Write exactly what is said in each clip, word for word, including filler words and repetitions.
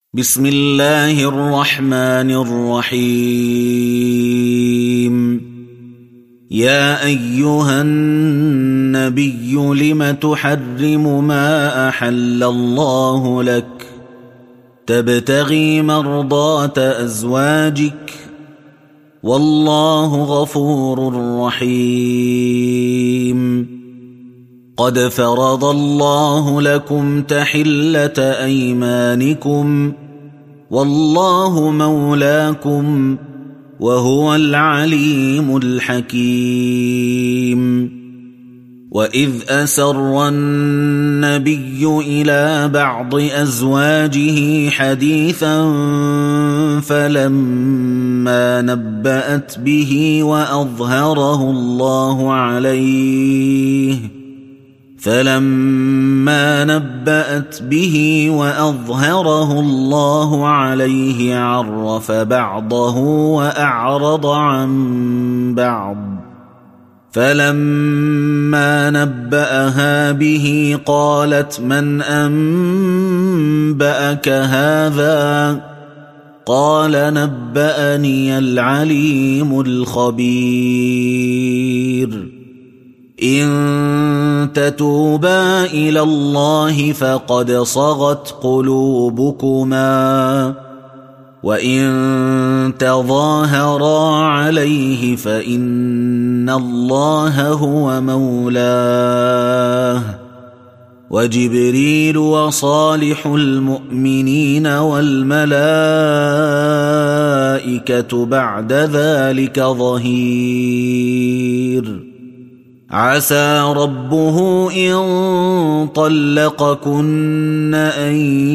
بسم الله الرحمن الرحيم. يا أيها النبي لم تحرم ما أحل الله لك تبتغي مرضات أزواجك والله غفور رحيم. قد فرض الله لكم تحلة أيمانكم والله مولاكم وهو العليم الحكيم. وإذ أسر النبي إلى بعض أزواجه حديثا فلما نبأت به وأظهره الله عليه فلما نبأت به وأظهره الله عليه عرف بعضه وأعرض عن بعض فلما نبأها به قالت من أنبأك هذا قال نبأني العليم الخبير. إن تتوبا إلى الله فقد صغت قلوبكما وإن تظاهرا عليه فإن الله هو مولاه وجبريل وصالح المؤمنين والملائكة بعد ذلك ظهير. عسى ربه إن طلقكن أن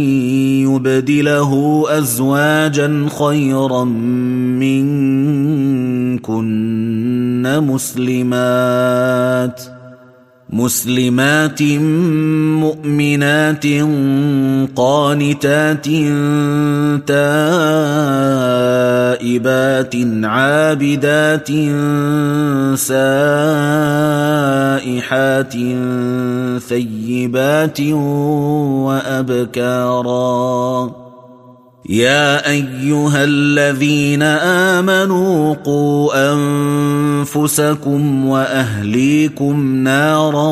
يبدله أزواجا خيرا منكن مسلمات مسلمات مؤمنات قانتات تائبات عابدات سائحات ثيبات وأبكارا. يا أيها الذين آمنوا قوا أنفسكم وأهليكم نارا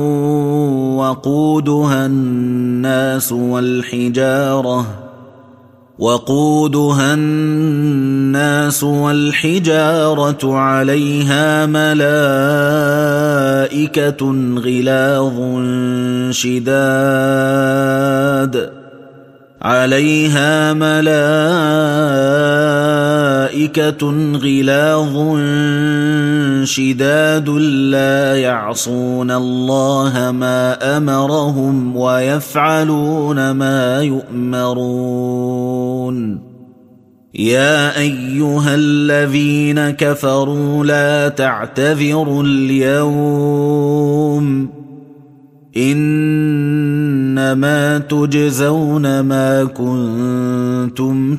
وقودها الناس والحجارة وقودها الناس والحجارة عليها ملائكة غلاظ شداد عليها ملائكة غلاظ شداد لا يعصون الله ما أمرهم ويفعلون ما يؤمرون. يا أيها الذين كفروا لا تعتذروا اليوم إنما تجزون ما كنتم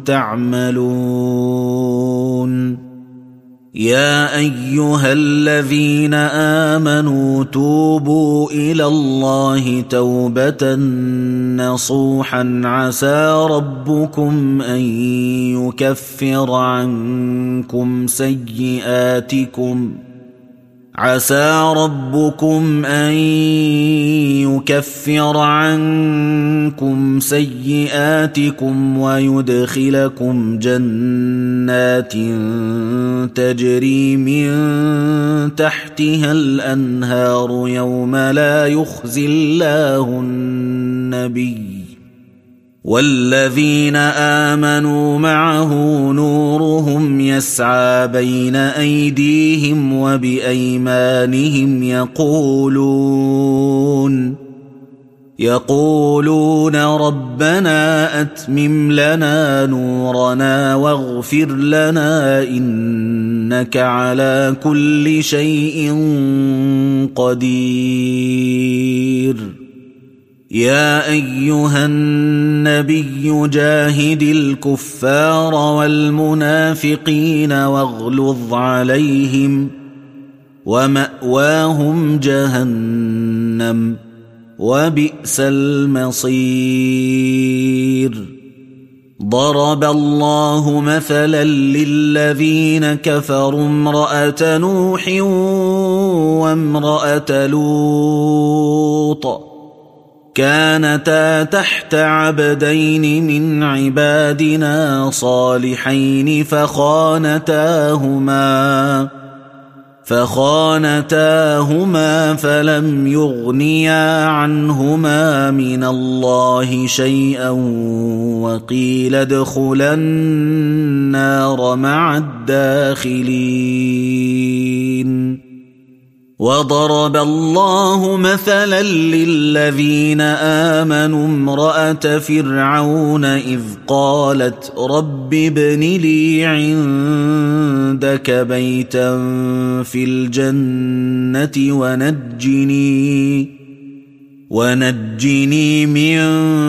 تعملون. يا أيها الذين آمنوا توبوا إلى الله توبة نصوحا عسى ربكم أن يكفر عنكم سيئاتكم عسى ربكم أن يكفر عنكم سيئاتكم ويدخلكم جنات تجري من تحتها الأنهار يوم لا يخزي الله النبي والذين آمنوا معه نورهم يسعى بين أيديهم وبأيمانهم يقولون يقولون ربنا أتمم لنا نورنا واغفر لنا إنك على كل شيء قدير. يا أيها النبي جاهد الكفار والمنافقين واغلظ عليهم ومأواهم جهنم وبئس المصير. ضرب الله مثلا للذين كفروا امرأة نوح وامرأة لوط كانتا تحت عبدين من عبادنا صالحين فخانتاهما فخانتاهما فلم يغنيا عنهما من الله شيئا وقيل ادخلا النار مع الداخلين. وضرب الله مثلا للذين آمنوا امرأة فرعون إذ قالت رب ابن لي عندك بيتا في الجنة ونجني ونجني من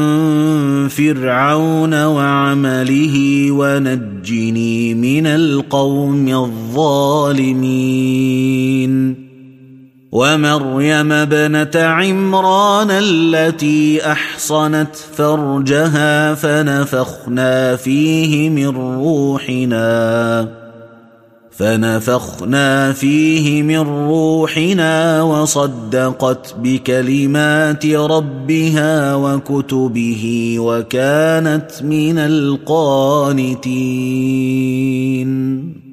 فرعون وعمله ونجني من القوم الظالمين. ومريم ابنة عمران التي أحصنت فرجها فنفخنا فيه من روحنا فنفخنا فيه من روحنا وصدقت بكلمات ربها وكتبه وكانت من القانتين.